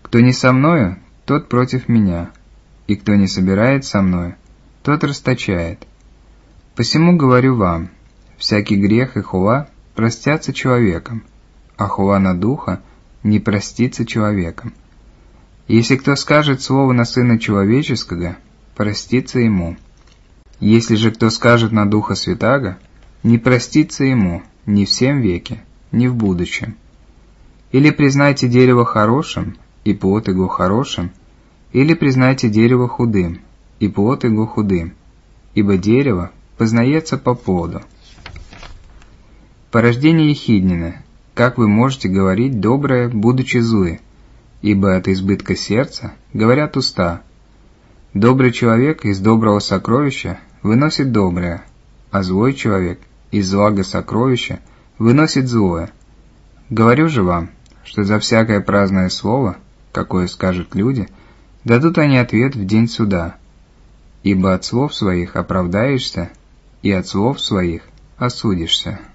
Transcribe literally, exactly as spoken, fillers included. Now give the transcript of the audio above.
Кто не со мною, тот против меня, и кто не собирает со мною, тот расточает. Посему говорю вам, всякий грех и хула простятся человеком, а хула на духа не простится человеком. Если кто скажет слово на Сына Человеческого, простится ему. Если же кто скажет на Духа Святаго, не простится ему ни в сем веке, ни в будущем. Или признайте дерево хорошим, и плод его хорошим, или признайте дерево худым, и плод его худым, ибо дерево познается по плоду. Порождение Ехиднина, как вы можете говорить доброе, будучи злы, ибо от избытка сердца говорят уста. Добрый человек из доброго сокровища выносит доброе, а злой человек из злого сокровища выносит злое. Говорю же вам, что за всякое праздное слово, какое скажут люди, дадут они ответ в день суда. Ибо от слов своих оправдаешься, и от слов своих осудишься.